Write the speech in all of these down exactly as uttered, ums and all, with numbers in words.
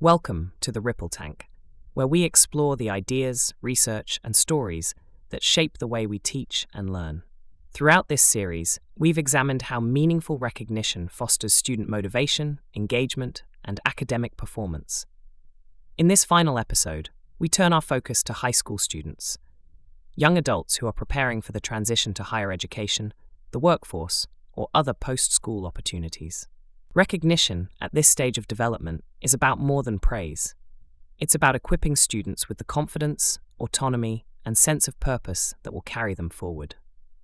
Welcome to the Ripple Tank, where we explore the ideas, research, and stories that shape the way we teach and learn. Throughout this series, we've examined how meaningful recognition fosters student motivation, engagement, and academic performance. In this final episode, we turn our focus to high school students, young adults who are preparing for the transition to higher education, the workforce, or other post-school opportunities. Recognition at this stage of development is about more than praise. It's about equipping students with the confidence, autonomy, and sense of purpose that will carry them forward.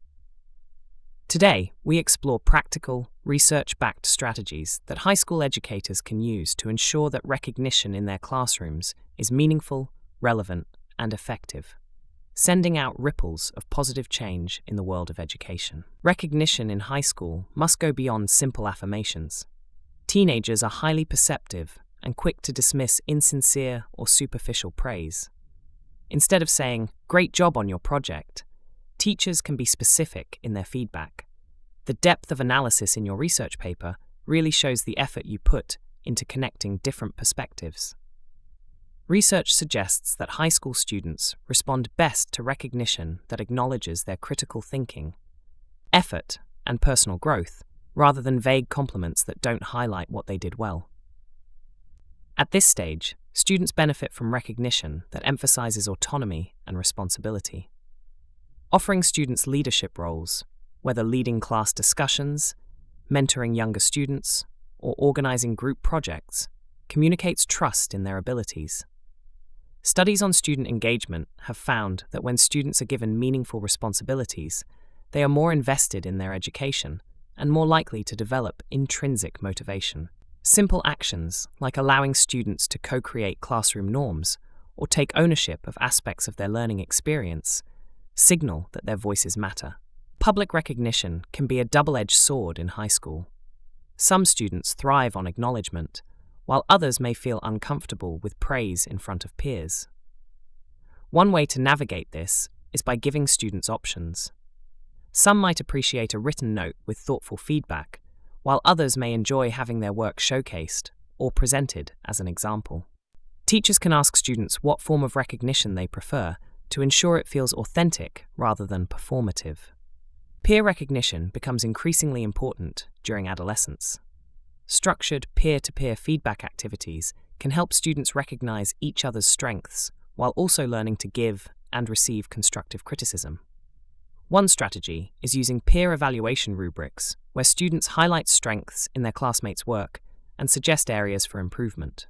Today, we explore practical, research-backed strategies that high school educators can use to ensure that recognition in their classrooms is meaningful, relevant, and effective, sending out ripples of positive change in the world of education. Recognition in high school must go beyond simple affirmations. Teenagers are highly perceptive and quick to dismiss insincere or superficial praise. Instead of saying, "Great job on your project," teachers can be specific in their feedback. The depth of analysis in your research paper really shows the effort you put into connecting different perspectives. Research suggests that high school students respond best to recognition that acknowledges their critical thinking, effort, and personal growth, rather than vague compliments that don't highlight what they did well. At this stage, students benefit from recognition that emphasizes autonomy and responsibility. Offering students leadership roles, whether leading class discussions, mentoring younger students, or organizing group projects, communicates trust in their abilities. Studies on student engagement have found that when students are given meaningful responsibilities, they are more invested in their education and more likely to develop intrinsic motivation. Simple actions, like allowing students to co-create classroom norms or take ownership of aspects of their learning experience, signal that their voices matter. Public recognition can be a double-edged sword in high school. Some students thrive on acknowledgement, while others may feel uncomfortable with praise in front of peers. One way to navigate this is by giving students options. Some might appreciate a written note with thoughtful feedback, while others may enjoy having their work showcased or presented as an example. Teachers can ask students what form of recognition they prefer to ensure it feels authentic rather than performative. Peer recognition becomes increasingly important during adolescence. Structured peer-to-peer feedback activities can help students recognize each other's strengths while also learning to give and receive constructive criticism. One strategy is using peer evaluation rubrics, where students highlight strengths in their classmates' work and suggest areas for improvement.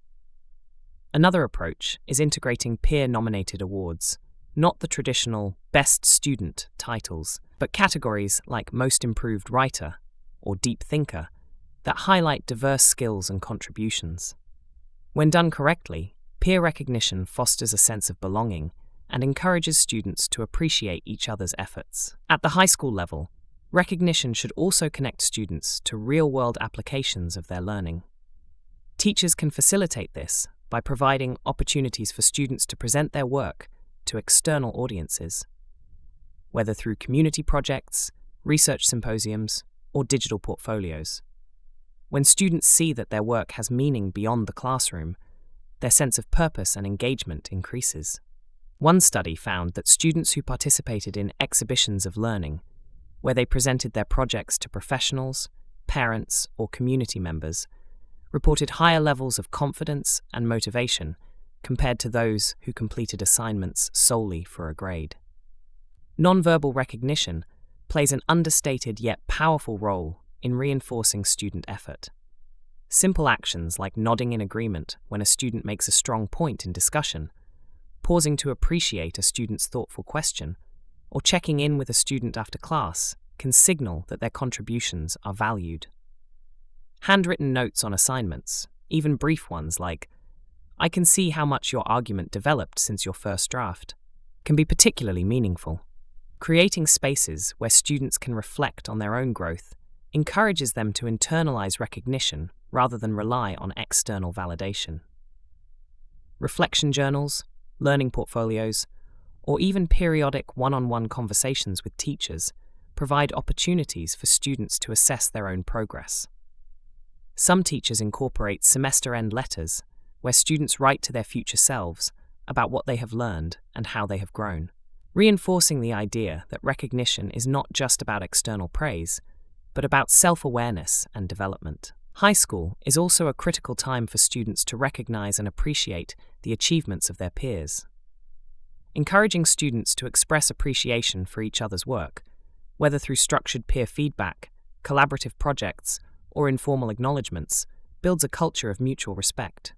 Another approach is integrating peer-nominated awards, not the traditional Best Student titles, but categories like Most Improved Writer or Deep Thinker that highlight diverse skills and contributions. When done correctly, peer recognition fosters a sense of belonging and encourages students to appreciate each other's efforts. At the high school level, recognition should also connect students to real-world applications of their learning. Teachers can facilitate this by providing opportunities for students to present their work to external audiences, whether through community projects, research symposiums, or digital portfolios. When students see that their work has meaning beyond the classroom, their sense of purpose and engagement increases. One study found that students who participated in exhibitions of learning, where they presented their projects to professionals, parents, or community members, reported higher levels of confidence and motivation compared to those who completed assignments solely for a grade. Nonverbal recognition plays an understated yet powerful role in reinforcing student effort. Simple actions like nodding in agreement when a student makes a strong point in discussion, pausing to appreciate a student's thoughtful question, or checking in with a student after class can signal that their contributions are valued. Handwritten notes on assignments, even brief ones like, "I can see how much your argument developed since your first draft," can be particularly meaningful. Creating spaces where students can reflect on their own growth encourages them to internalize recognition rather than rely on external validation. Reflection journals, learning portfolios, or even periodic one-on-one conversations with teachers provide opportunities for students to assess their own progress. Some teachers incorporate semester-end letters where students write to their future selves about what they have learned and how they have grown, reinforcing the idea that recognition is not just about external praise, but about self-awareness and development. High school is also a critical time for students to recognize and appreciate the achievements of their peers. Encouraging students to express appreciation for each other's work, whether through structured peer feedback, collaborative projects, or informal acknowledgements, builds a culture of mutual respect.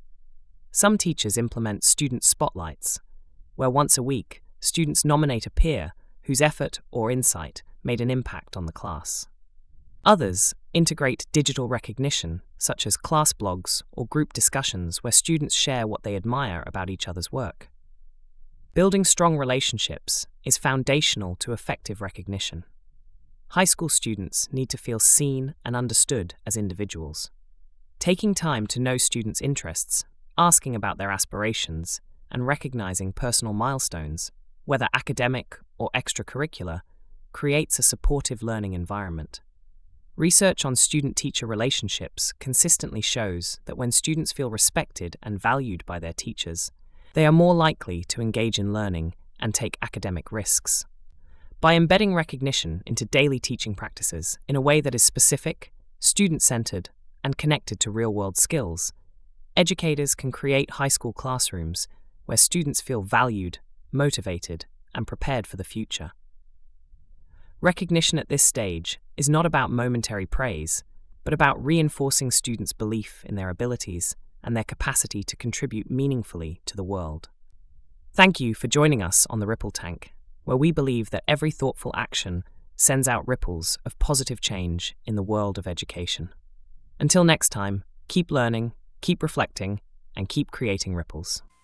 Some teachers implement student spotlights, where once a week, students nominate a peer whose effort or insight made an impact on the class. Others integrate digital recognition, such as class blogs or group discussions where students share what they admire about each other's work. Building strong relationships is foundational to effective recognition. High school students need to feel seen and understood as individuals. Taking time to know students' interests, asking about their aspirations, and recognizing personal milestones, whether academic or extracurricular, creates a supportive learning environment. Research on student-teacher relationships consistently shows that when students feel respected and valued by their teachers, they are more likely to engage in learning and take academic risks. By embedding recognition into daily teaching practices in a way that is specific, student-centered, and connected to real-world skills, educators can create high school classrooms where students feel valued, motivated, and prepared for the future. Recognition at this stage is not about momentary praise, but about reinforcing students' belief in their abilities and their capacity to contribute meaningfully to the world. Thank you for joining us on the Ripple Tank, where we believe that every thoughtful action sends out ripples of positive change in the world of education. Until next time, keep learning, keep reflecting, and keep creating ripples.